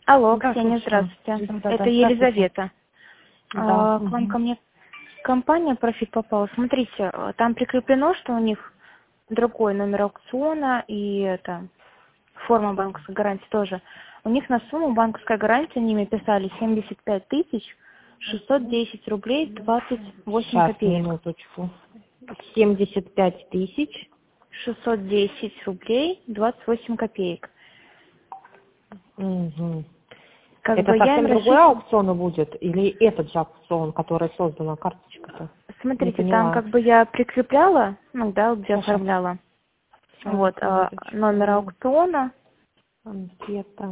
Алло, Да, Ксения, слушаю. здравствуйте. Да, Это здравствуйте. Елизавета. Да. К вам ко мне компания «Профит» попала. Смотрите, там прикреплено, что у них другой номер аукциона и это форма банковской гарантии тоже. У них на сумму банковской гарантии они мне писали 75 610 рублей 28 Сейчас, копеек. минуточку. 75 тысяч. 610 рублей 28 копеек. Угу. Как Это бы я им совсем другой рассчитывала. аукцион будет? Или этот же аукцион, который создана карточка-то? Не Смотрите, там поняла. как бы я прикрепляла, ну да, вот где Сейчас. оформляла. Вот, Минуточку. номер аукциона. Анкета.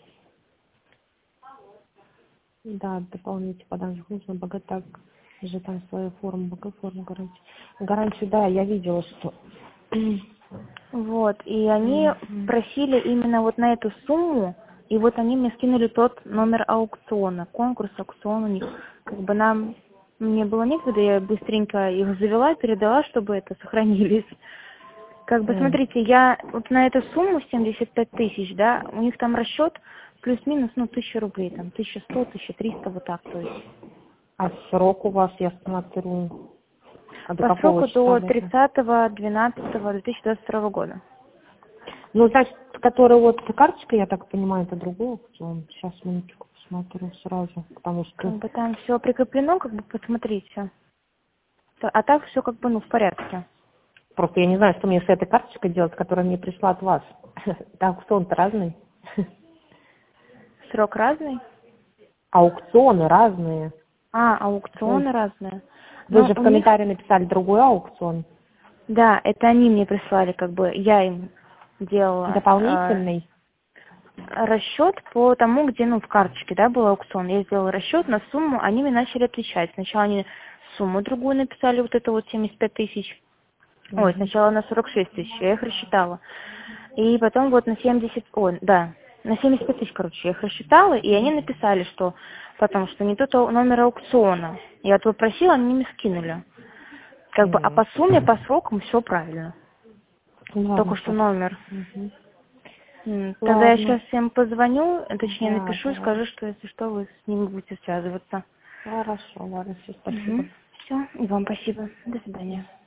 Да, дополнительно подам нужно богатак же там свою форму, форму гарантии. Гарантию, да, я видела, что. Вот, и они просили именно вот на эту сумму, и вот они мне скинули тот номер аукциона, конкурс, аукцион у них. Как бы мне было некогда, я быстренько их завела, передала, чтобы это сохранились. Как бы, смотрите, я вот на эту сумму 75 тысяч, да, у них там расчет плюс-минус, 1000 рублей, там, 1100, 1300, вот так, то есть. А срок у вас, я смотрю, а до По какого сроку числа? до 30.12.2022 года. Ну, значит, который вот карточка, я так понимаю, это другой аукцион. Сейчас минуточку посмотрю сразу, потому что Как бы там все прикреплено, как бы посмотрите. А так все как бы, в порядке. просто я не знаю, что мне с этой карточкой делать, которая мне пришла от вас. Да, аукцион-то разный. Срок разный? Аукционы разные. Аукционы разные. Вы Ну, же в у них, комментарии написали другой аукцион. да, это они мне прислали, как бы, я им делала Дополнительный. расчет по тому, где, в карточке, да, был аукцион. Я сделала расчет на сумму, они мне начали отвечать. Сначала они сумму другую написали, вот это вот 75 тысяч. Ой, сначала на 46 тысяч, я их рассчитала. И потом вот на 75 тысяч, короче, я их рассчитала, и они написали, что потому что не тот номер аукциона. Я вот попросила, они мне скинули. Как бы, а по сумме, по срокам все правильно. Ладно, Только что сейчас. номер. Тогда я Ладно. сейчас всем позвоню, точнее Да, напишу и давай. скажу, что если что, вы с ними будете связываться. Хорошо, ладно, все, спасибо. Все, и вам спасибо. До свидания.